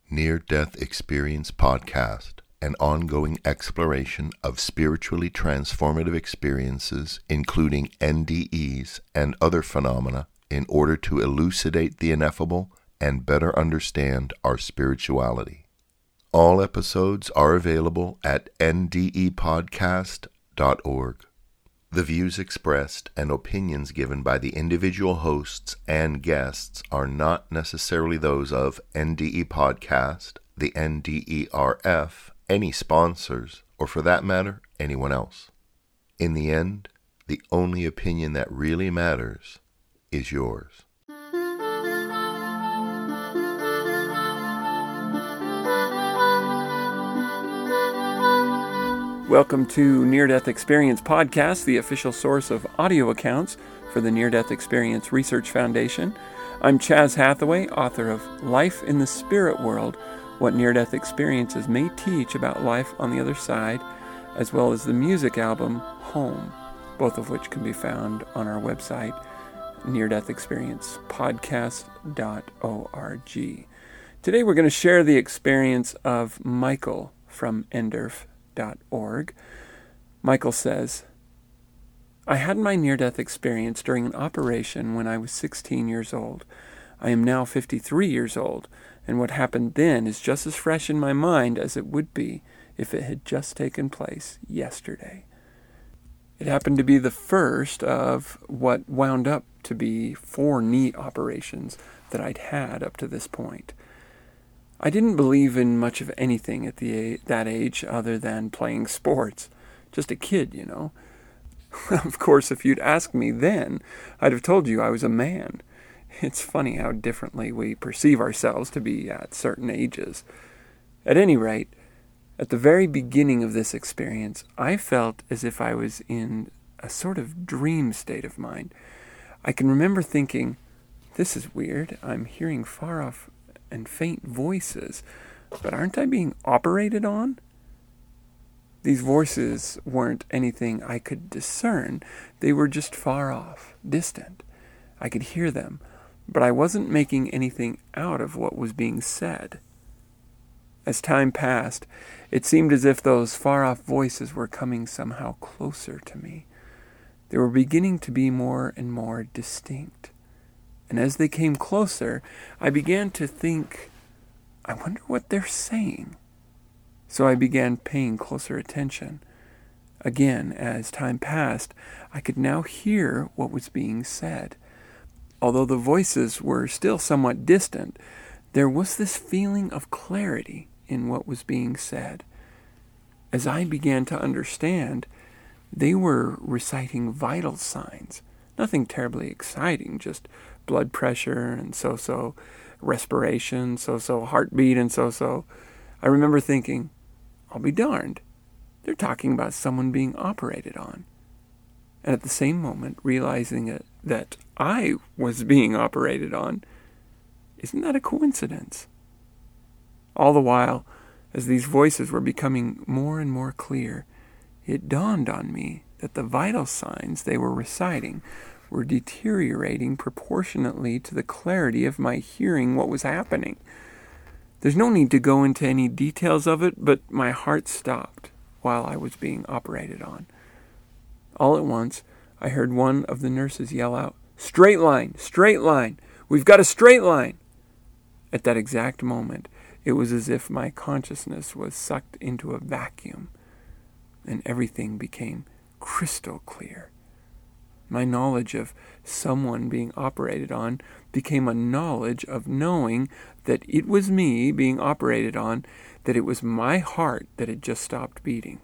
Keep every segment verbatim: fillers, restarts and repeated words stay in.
Near-Death Experience Podcast, an ongoing exploration of spiritually transformative experiences, including N D Es and other phenomena, in order to elucidate the ineffable and better understand our spirituality. All episodes are available at N D E podcast dot org. The views expressed and opinions given by the individual hosts and guests are not necessarily those of N D E Podcast, the N D E R F, any sponsors, or for that matter, anyone else. In the end, the only opinion that really matters is yours. Welcome to Near-Death Experience Podcast, the official source of audio accounts for the Near-Death Experience Research Foundation. I'm Chaz Hathaway, author of Life in the Spirit World, What Near-Death Experiences May Teach About Life on the Other Side, as well as the music album Home, both of which can be found on our website, near death experience podcast dot org. Today we're going to share the experience of Michael from N D E R F dot org. Michael says, I had my near-death experience during an operation when I was sixteen years old. I am now fifty-three years old, and what happened then is just as fresh in my mind as it would be if it had just taken place yesterday. It happened to be the first of what wound up to be four knee operations that I'd had up to this point. I didn't believe in much of anything at the that age other than playing sports. Just a kid, you know. Of course, if you'd asked me then, I'd have told you I was a man. It's funny how differently we perceive ourselves to be at certain ages. At any rate, at the very beginning of this experience, I felt as if I was in a sort of dream state of mind. I can remember thinking, this is weird. I'm hearing far off and faint voices, but aren't I being operated on? These voices weren't anything I could discern. They were just far off, distant. I could hear them, but I wasn't making anything out of what was being said. As time passed, it seemed as if those far-off voices were coming somehow closer to me. They were beginning to be more and more distinct. And as they came closer, I began to think, I wonder what they're saying. So I began paying closer attention. Again, as time passed, I could now hear what was being said. Although the voices were still somewhat distant, there was this feeling of clarity in what was being said. As I began to understand, they were reciting vital signs. Nothing terribly exciting, just blood pressure and so-so, respiration, so-so, heartbeat and so-so. I remember thinking, I'll be darned. They're talking about someone being operated on. And at the same moment, realizing it, that I was being operated on. Isn't that a coincidence? All the while, as these voices were becoming more and more clear, it dawned on me that the vital signs they were reciting were deteriorating proportionately to the clarity of my hearing what was happening. There's no need to go into any details of it, but my heart stopped while I was being operated on. All at once, I heard one of the nurses yell out, "Straight line! Straight line! We've got a straight line!" At that exact moment, it was as if my consciousness was sucked into a vacuum, and everything became crystal clear. My knowledge of someone being operated on became a knowledge of knowing that it was me being operated on, that it was my heart that had just stopped beating.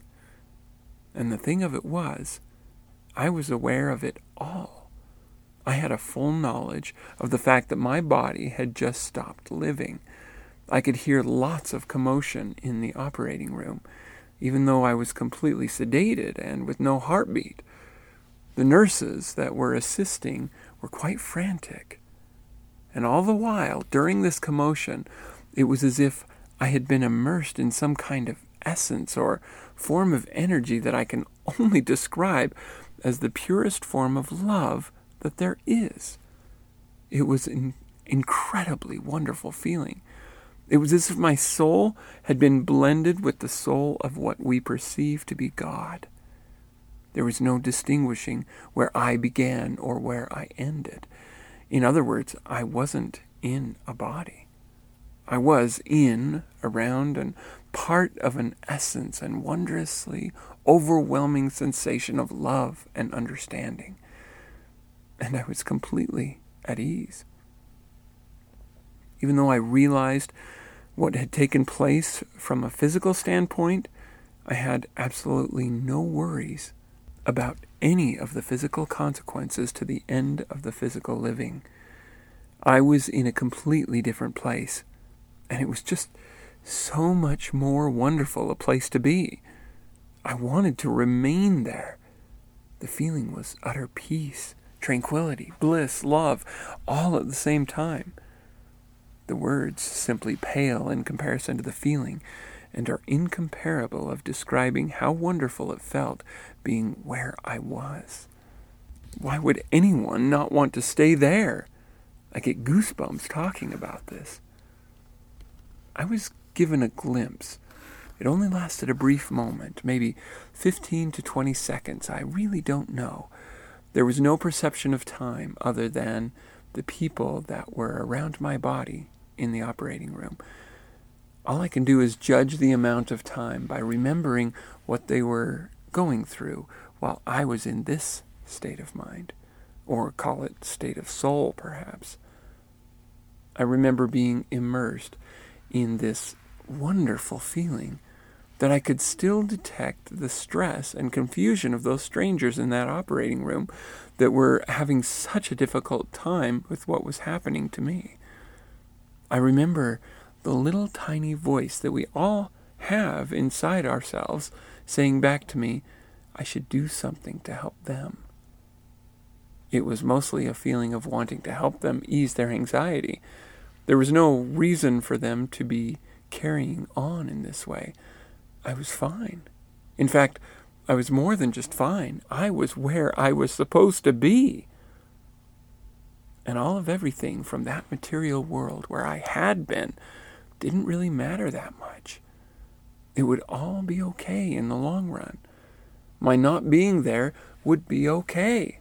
And the thing of it was, I was aware of it all. I had a full knowledge of the fact that my body had just stopped living. I could hear lots of commotion in the operating room, even though I was completely sedated and with no heartbeat. The nurses that were assisting were quite frantic. And all the while, during this commotion, it was as if I had been immersed in some kind of essence or form of energy that I can only describe as the purest form of love that there is. It was an incredibly wonderful feeling. It was as if my soul had been blended with the soul of what we perceive to be God. There was no distinguishing where I began or where I ended. In other words, I wasn't in a body. I was in, around, and part of an essence and wondrously overwhelming sensation of love and understanding. And I was completely at ease. Even though I realized what had taken place from a physical standpoint, I had absolutely no worries about any of the physical consequences to the end of the physical living. I was in a completely different place, and it was just so much more wonderful a place to be. I wanted to remain there. The feeling was utter peace, tranquility, bliss, love, all at the same time. The words simply pale in comparison to the feeling, and are incomparable of describing how wonderful it felt being where I was. Why would anyone not want to stay there? I get goosebumps talking about this. I was given a glimpse. It only lasted a brief moment, maybe fifteen to twenty seconds. I really don't know. There was no perception of time other than the people that were around my body in the operating room. All I can do is judge the amount of time by remembering what they were going through while I was in this state of mind, or call it state of soul, perhaps. I remember being immersed in this wonderful feeling that I could still detect the stress and confusion of those strangers in that operating room that were having such a difficult time with what was happening to me. I remember the little tiny voice that we all have inside ourselves saying back to me, I should do something to help them. It was mostly a feeling of wanting to help them ease their anxiety. There was no reason for them to be carrying on in this way. I was fine. In fact, I was more than just fine. I was where I was supposed to be. And all of everything from that material world where I had been didn't really matter that much. It would all be okay in the long run. My not being there would be okay.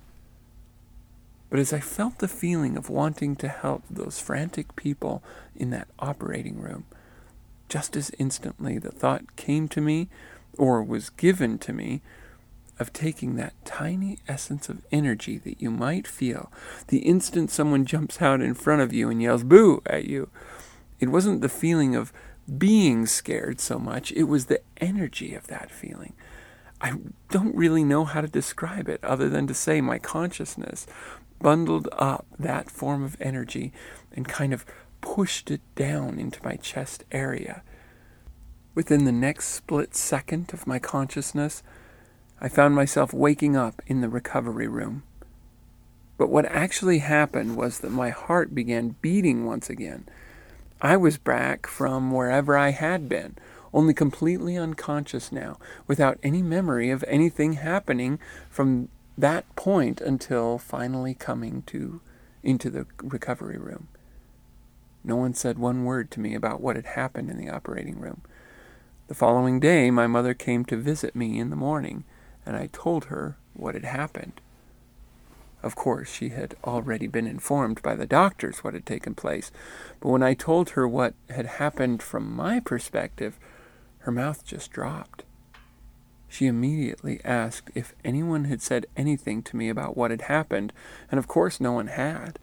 But as I felt the feeling of wanting to help those frantic people in that operating room, just as instantly the thought came to me, or was given to me, of taking that tiny essence of energy that you might feel the instant someone jumps out in front of you and yells boo at you. It wasn't the feeling of being scared so much, it was the energy of that feeling. I don't really know how to describe it other than to say my consciousness bundled up that form of energy and kind of pushed it down into my chest area. Within the next split second of my consciousness, I found myself waking up in the recovery room. But what actually happened was that my heart began beating once again. I was back from wherever I had been, only completely unconscious now, without any memory of anything happening from that point until finally coming to into the recovery room. No one said one word to me about what had happened in the operating room. The following day, my mother came to visit me in the morning, and I told her what had happened. Of course, she had already been informed by the doctors what had taken place, but when I told her what had happened from my perspective, her mouth just dropped. She immediately asked if anyone had said anything to me about what had happened, and of course no one had.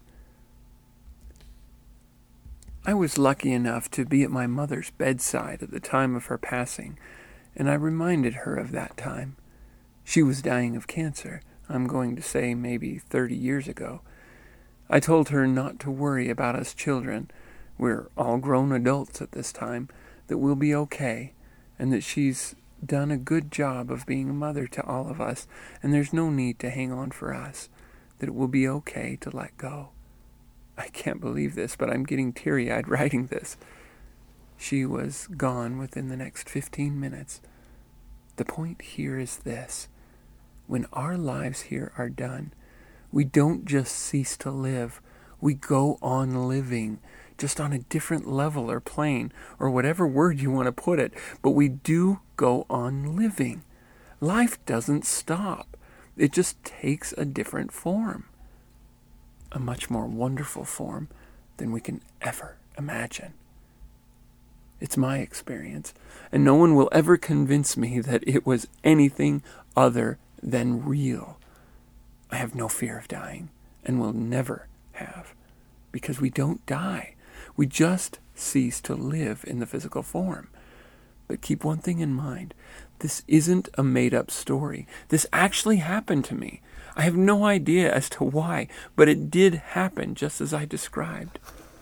I was lucky enough to be at my mother's bedside at the time of her passing, and I reminded her of that time. She was dying of cancer, I'm going to say maybe thirty years ago. I told her not to worry about us children. We're all grown adults at this time, that we'll be okay, and that she's done a good job of being a mother to all of us, and there's no need to hang on for us, that it will be okay to let go. I can't believe this, but I'm getting teary-eyed writing this. She was gone within the next fifteen minutes. The point here is this. When our lives here are done, we don't just cease to live. We go on living just on a different level or plane, or whatever word you want to put it. But we do go on living. Life doesn't stop. It just takes a different form. A much more wonderful form than we can ever imagine. It's my experience, and no one will ever convince me that it was anything other than real. I have no fear of dying, and will never have, because we don't die. We just cease to live in the physical form. But keep one thing in mind. This isn't a made-up story. This actually happened to me. I have no idea as to why, but it did happen just as I described.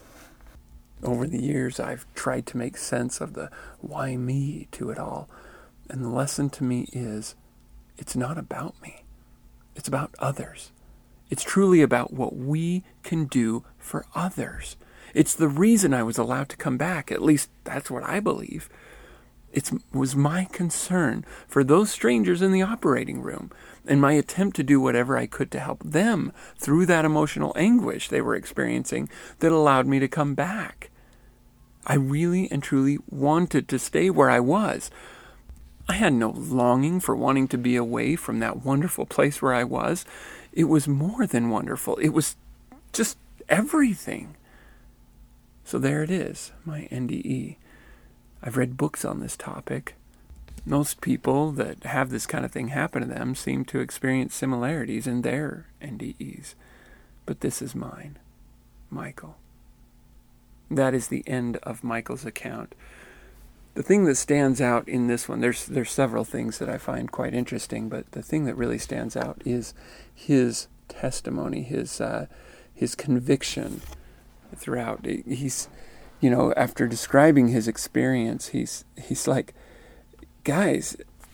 Over the years, I've tried to make sense of the why me to it all. And the lesson to me is, it's not about me. It's about others. It's truly about what we can do for others. It's the reason I was allowed to come back. At least that's what I believe. It was my concern for those strangers in the operating room and my attempt to do whatever I could to help them through that emotional anguish they were experiencing that allowed me to come back. I really and truly wanted to stay where I was. I had no longing for wanting to be away from that wonderful place where I was. It was more than wonderful. It was just everything. So there it is, my N D E. I've read books on this topic. Most people that have this kind of thing happen to them seem to experience similarities in their N D Es. But this is mine, Michael. That is the end of Michael's account. The thing that stands out in this one, there's there's several things that I find quite interesting, but the thing that really stands out is his testimony, his uh, his conviction throughout. He's, you know, after describing his experience, he's he's like, guys,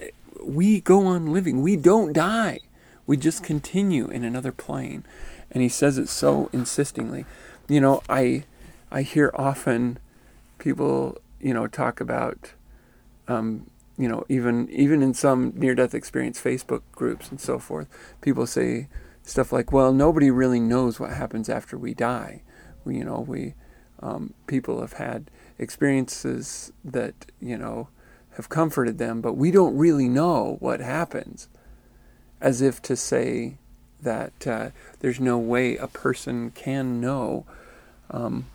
we go on living. We don't die. We just continue in another plane. And he says it so insistingly. You know, I I hear often people, you know, talk about, um, you know, even even in some near-death experience Facebook groups and so forth, people say stuff like, well, nobody really knows what happens after we die. We, you know, we um, people have had experiences that, you know, have comforted them, but we don't really know what happens. As if to say that uh, there's no way a person can know um,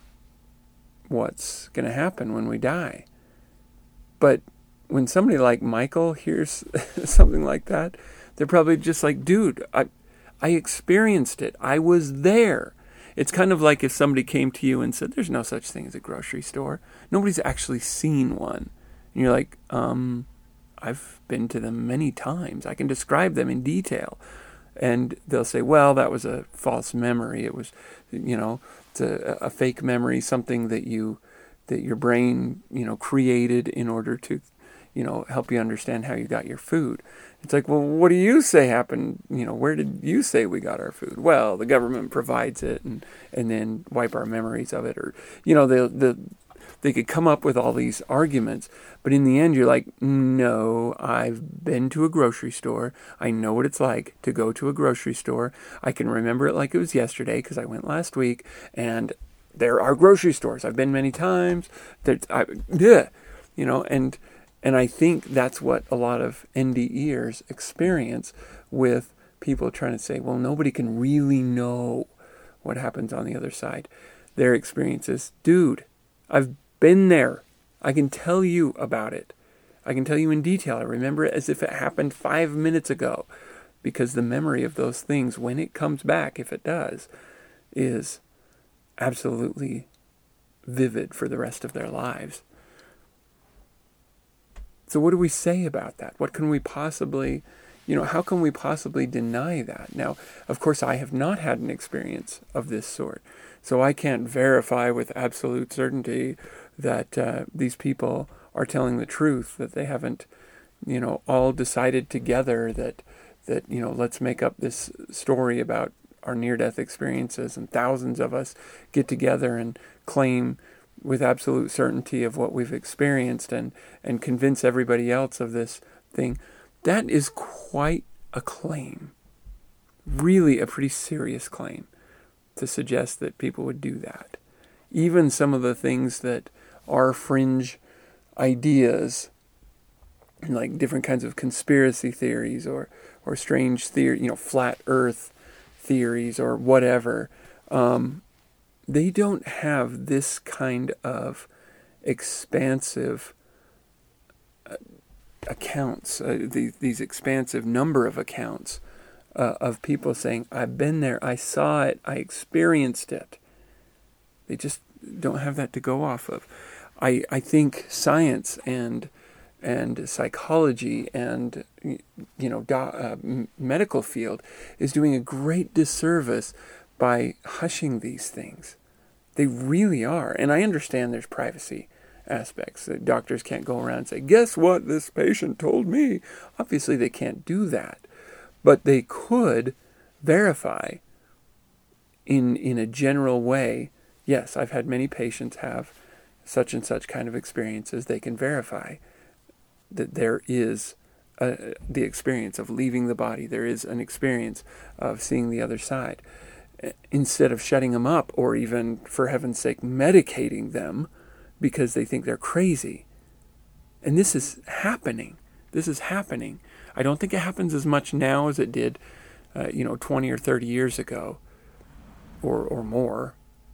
what's going to happen when we die. But when somebody like Michael hears something like that, they're probably just like, dude, I, I experienced it. I was there. It's kind of like if somebody came to you and said, there's no such thing as a grocery store. Nobody's actually seen one. And you're like, um, I've been to them many times. I can describe them in detail. And they'll say, well, that was a false memory. It was, you know, it's a, a fake memory, something that you, that your brain, you know, created in order to, you know, help you understand how you got your food. It's like, well, what do you say happened? You know, where did you say we got our food? Well, the government provides it, and, and then wipe our memories of it. Or, you know, the the they could come up with all these arguments, but in the end, you're like, no, I've been to a grocery store. I know what it's like to go to a grocery store. I can remember it like it was yesterday because I went last week, and there are grocery stores. I've been many times. That I, yeah, you know, and and I think that's what a lot of N D Ers experience with people trying to say, well, nobody can really know what happens on the other side. Their experience is, dude, I've been there. I can tell you about it. I can tell you in detail. I remember it as if it happened five minutes ago, because the memory of those things, when it comes back, if it does, is absolutely vivid for the rest of their lives. So what do we say about that? What can we possibly, you know, how can we possibly deny that? Now, of course, I have not had an experience of this sort, so I can't verify with absolute certainty that uh, these people are telling the truth, that they haven't, you know, all decided together that, that, you know, let's make up this story about our near-death experiences, and thousands of us get together and claim with absolute certainty of what we've experienced and, and convince everybody else of this thing. That is quite a claim. Really a pretty serious claim to suggest that people would do that. even some of the things that are fringe ideas, like different kinds of conspiracy theories or, or strange theory, you know, flat earth theories or whatever, um, they don't have this kind of expansive uh, accounts, uh, these, these expansive number of accounts uh, of people saying, I've been there, I saw it, I experienced it. They just don't have that to go off of. I, I think science and and psychology and you know do, uh, medical field is doing a great disservice by hushing these things. They really are. And I understand there's privacy aspects. That doctors can't go around and say, guess what this patient told me. Obviously they can't do that. But they could verify in in a general way, yes, I've had many patients have such and such kind of experiences. They can verify that there is a, the experience of leaving the body. There is an experience of seeing the other side. Instead of shutting them up or even, for heaven's sake, medicating them because they think they're crazy. And this is happening. This is happening. I don't think it happens as much now as it did, uh, you know, twenty or thirty years ago or, or more.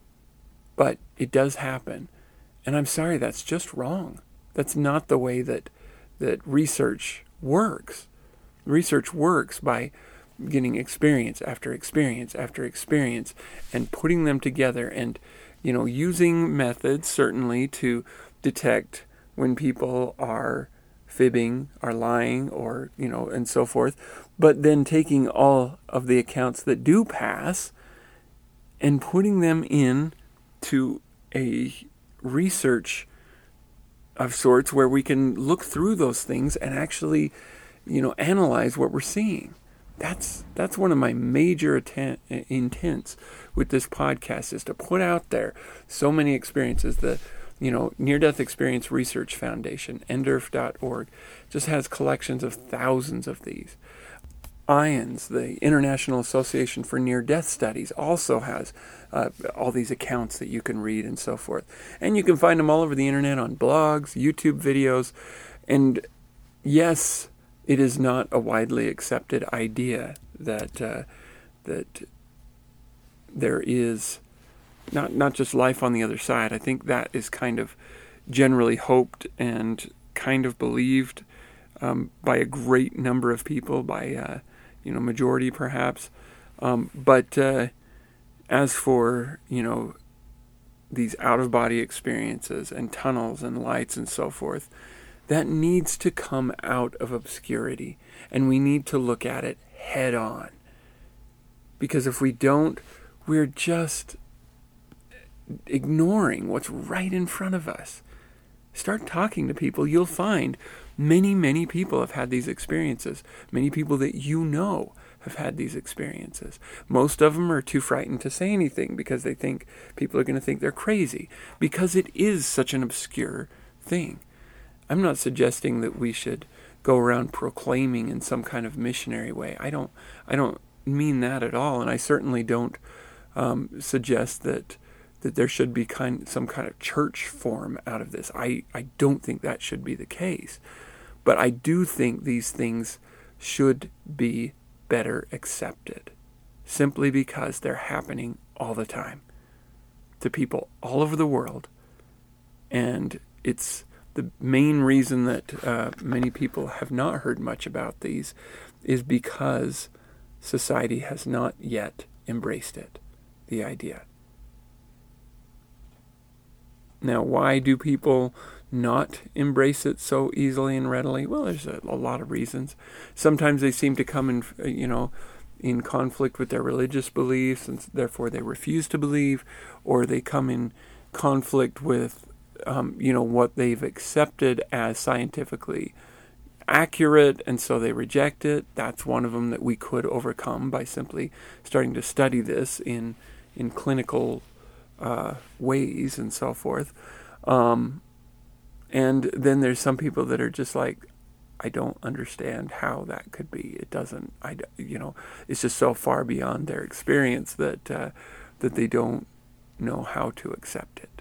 But it does happen. And I'm sorry, that's just wrong. That's not the way that that research works. Research works by getting experience after experience after experience and putting them together and, you know, using methods certainly to detect when people are fibbing, are lying, or, you know, and so forth. But then taking all of the accounts that do pass and putting them in to a research of sorts where we can look through those things and actually, you know, analyze what we're seeing. That's that's one of my major atten- intents with this podcast, is to put out there so many experiences. The, you know, Near-Death Experience Research Foundation, N D E R F dot org, just has collections of thousands of these. I A N S, the International Association for Near-Death Studies, also has uh, all these accounts that you can read and so forth. And you can find them all over the internet on blogs, YouTube videos. And yes, it is not a widely accepted idea that uh, that there is not not just life on the other side. I think that is kind of generally hoped and kind of believed um, by a great number of people, by uh, you know majority perhaps. Um, but uh, as for you know these out-of-body experiences and tunnels and lights and so forth, that needs to come out of obscurity, and we need to look at it head on. Because if we don't, we're just ignoring what's right in front of us. Start talking to people. You'll find many, many people have had these experiences. Many people that you know have had these experiences. Most of them are too frightened to say anything because they think people are going to think they're crazy, because it is such an obscure thing. I'm not suggesting that we should go around proclaiming in some kind of missionary way. I don't I don't mean that at all, and I certainly don't um, suggest that that there should be kind some kind of church form out of this. I, I don't think that should be the case. But I do think these things should be better accepted, simply because they're happening all the time to people all over the world. And it's the main reason that uh, many people have not heard much about these is because society has not yet embraced it, the idea. Now, why do people not embrace it so easily and readily? Well, there's a, a lot of reasons. Sometimes they seem to come in, you know, in conflict with their religious beliefs, and therefore they refuse to believe, or they come in conflict with Um, you know, what they've accepted as scientifically accurate, and so they reject it. That's one of them that we could overcome by simply starting to study this in in clinical uh, ways and so forth. Um, and then there's some people that are just like, I don't understand how that could be. It doesn't, I, you know, it's just so far beyond their experience that uh, that they don't know how to accept it.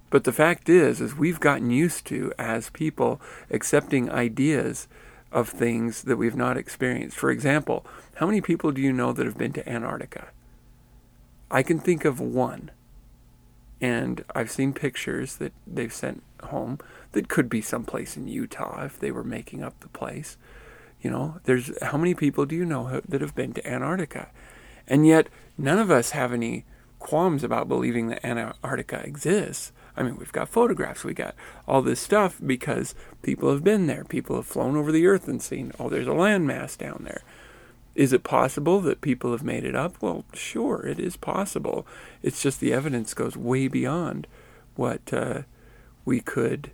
But the fact is, is we've gotten used to, as people, accepting ideas of things that we've not experienced. For example, how many people do you know that have been to Antarctica? I can think of one. And I've seen pictures that they've sent home that could be someplace in Utah if they were making up the place. You know, there's how many people do you know that have been to Antarctica? And yet, none of us have any qualms about believing that Antarctica exists. I mean, we've got photographs, we got all this stuff because people have been there. People have flown over the earth and seen, oh, there's a landmass down there. Is it possible that people have made it up? Well, sure, it is possible. It's just the evidence goes way beyond what uh, we could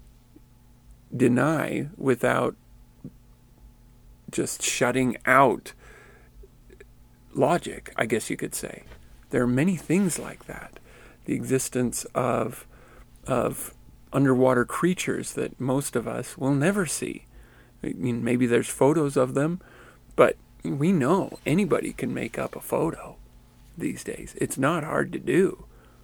deny without just shutting out logic, I guess you could say. There are many things like that. The existence of of underwater creatures that most of us will never see. I mean, maybe there's photos of them, but we know anybody can make up a photo these days. It's not hard to do.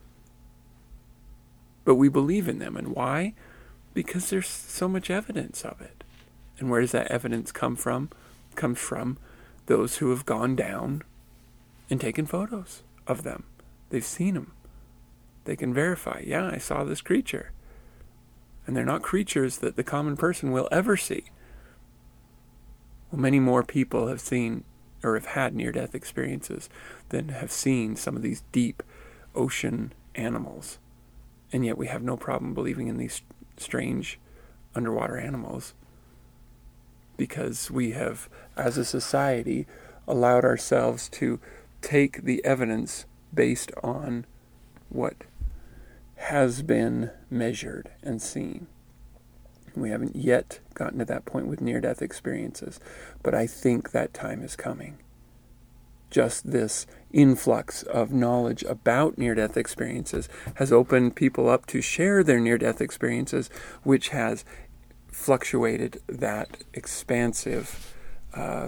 But we believe in them. And why? Because there's so much evidence of it. And where does that evidence come from? It comes from those who have gone down and taken photos of them. They've seen them. They can verify, yeah, I saw this creature. And they're not creatures that the common person will ever see. Well, many more people have seen or have had near-death experiences than have seen some of these deep ocean animals. And yet we have no problem believing in these strange underwater animals because we have, as a society, allowed ourselves to take the evidence based on what has been measured and seen. We haven't yet gotten to that point with near-death experiences, but I think that time is coming. Just this influx of knowledge about near-death experiences has opened people up to share their near-death experiences, which has fluctuated that expansive, uh,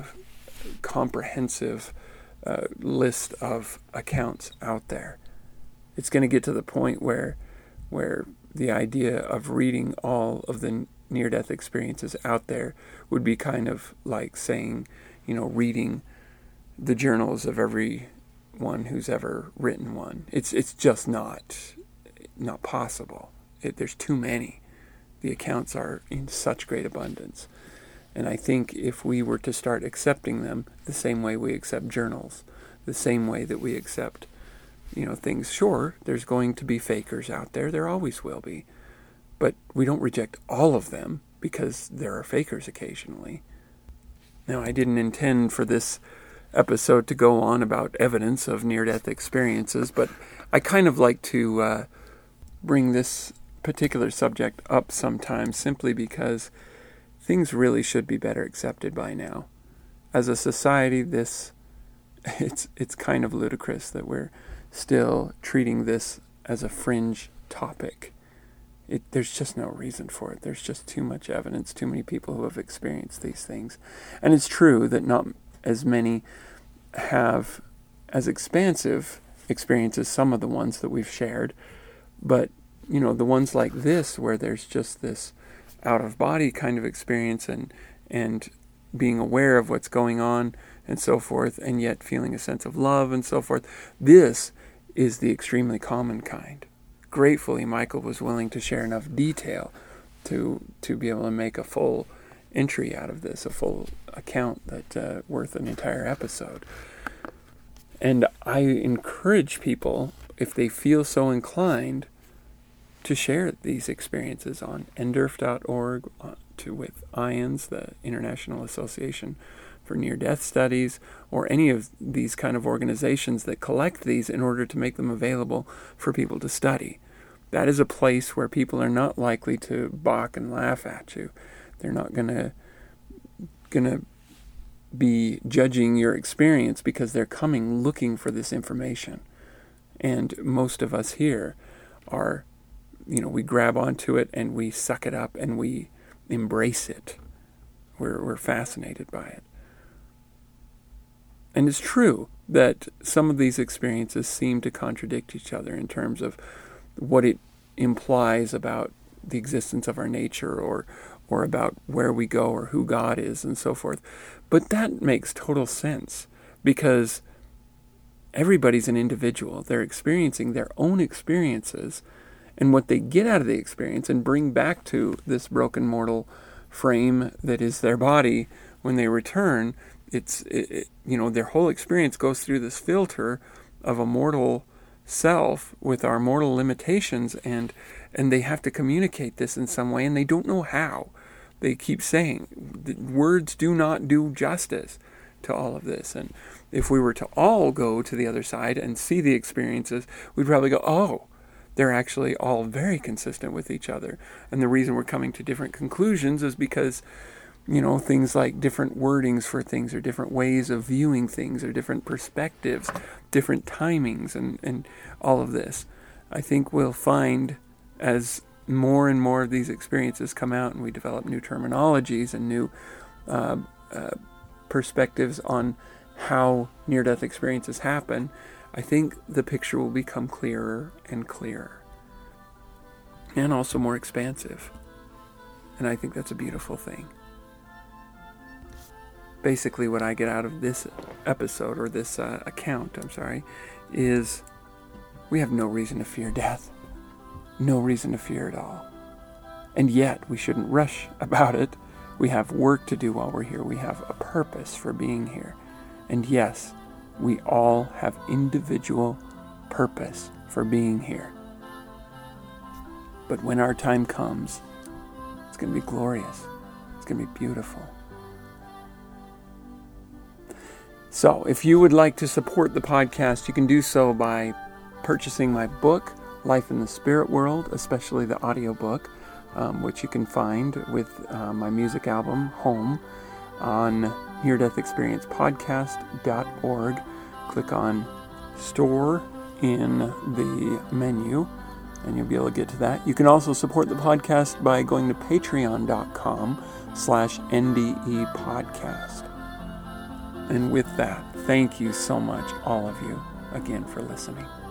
comprehensive uh, list of accounts out there. It's going to get to the point where where the idea of reading all of the near-death experiences out there would be kind of like saying, you know, reading the journals of everyone who's ever written one. It's it's just not not possible. It, there's too many. The accounts are in such great abundance. And I think if we were to start accepting them the same way we accept journals, the same way that we accept you know, things, sure, there's going to be fakers out there. There always will be. But we don't reject all of them because there are fakers occasionally. Now, I didn't intend for this episode to go on about evidence of near-death experiences, but I kind of like to uh, bring this particular subject up sometimes simply because things really should be better accepted by now. As a society, this it's it's kind of ludicrous that we're still treating this as a fringe topic. It, there's just no reason for it. There's just too much evidence, too many people who have experienced these things. And it's true that not as many have as expansive experiences, some of the ones that we've shared, but, you know, the ones like this where there's just this out-of-body kind of experience and and being aware of what's going on and so forth, and yet feeling a sense of love and so forth, this is the extremely common kind. Gratefully, Michael was willing to share enough detail to to be able to make a full entry out of this, a full account that uh, worth an entire episode. And I encourage people, if they feel so inclined, to share these experiences on N D E R F dot org, uh, to with I A N S, the International Association for Near-Death Studies, or any of these kind of organizations that collect these in order to make them available for people to study. That is a place where people are not likely to balk and laugh at you. They're not going to gonna be judging your experience because they're coming looking for this information. And most of us here are, you know, we grab onto it and we suck it up and we embrace it. We're we're fascinated by it. And it's true that some of these experiences seem to contradict each other in terms of what it implies about the existence of our nature, or or about where we go, or who God is, and so forth. But that makes total sense, because everybody's an individual. They're experiencing their own experiences, and what they get out of the experience and bring back to this broken mortal frame that is their body when they return, it's it, it, you know, their whole experience goes through this filter of a mortal self with our mortal limitations, and and they have to communicate this in some way, and they don't know how. They keep saying words do not do justice to all of this. And if we were to all go to the other side and see the experiences, we'd probably go, oh, they're actually all very consistent with each other. And the reason we're coming to different conclusions is because, you know, things like different wordings for things, or different ways of viewing things, or different perspectives, different timings, and, and all of this. I think we'll find, as more and more of these experiences come out and we develop new terminologies and new uh, uh, perspectives on how near-death experiences happen, I think the picture will become clearer and clearer, and also more expansive. And I think that's a beautiful thing. Basically, what I get out of this episode, or this uh, account, I'm sorry, is we have no reason to fear death. No reason to fear it all. And yet, we shouldn't rush about it. We have work to do while we're here. We have a purpose for being here. And yes, we all have individual purpose for being here. But when our time comes, it's going to be glorious. It's going to be beautiful. So, if you would like to support the podcast, you can do so by purchasing my book, Life in the Spirit World, especially the audiobook, um, which you can find with uh, my music album, Home, on near death experience podcast dot org. Click on Store in the menu, and you'll be able to get to that. You can also support the podcast by going to patreon.com slash NDE podcast. And with that, thank you so much, all of you, again, for listening.